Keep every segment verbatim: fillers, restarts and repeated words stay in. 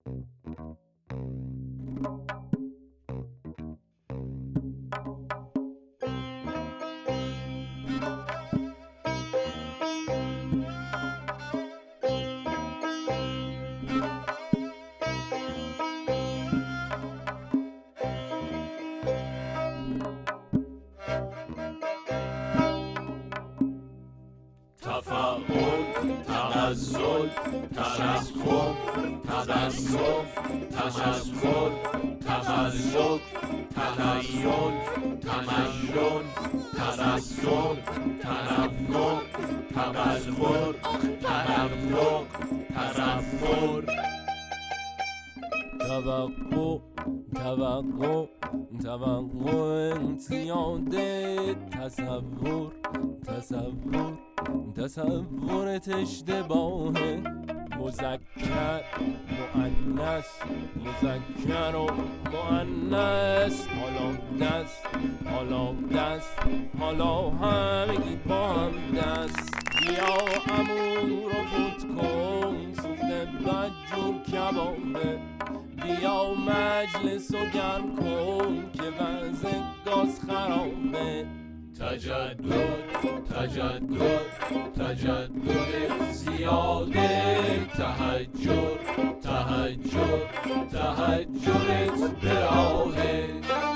تفاعل، تغزل، تشخر، تبسم، تشخر، تمزق، تحیل، تمشن، تبسم، تنفر، تبلور، تنفق، تنفر. توقع توقع توقع زیاد تصور تصور تصورت اشتباهه مذکر مؤنث مذکر و مؤنث حالا دست حالا دست حالا همگی با هم دست بیا امور رو فوت کن سوخته بدجور کبابه بیا مجلس و گرم کن که وضع گاز خرابه تجدد تجدد تجدد زیاده تهجر تهجر تهجرت به راهه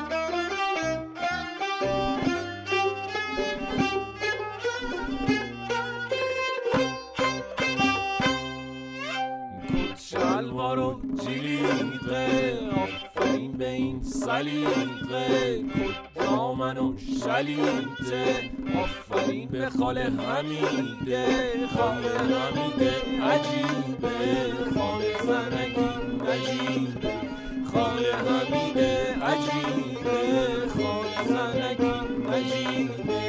شلوار و جلیقه آفرین به این سلیقه کدامن و شلیته آفرین به خاله حمیده خاله حمیده عجیبه خاله زنکی عجیبه خاله حمیده عجیبه خاله زنکی عجیبه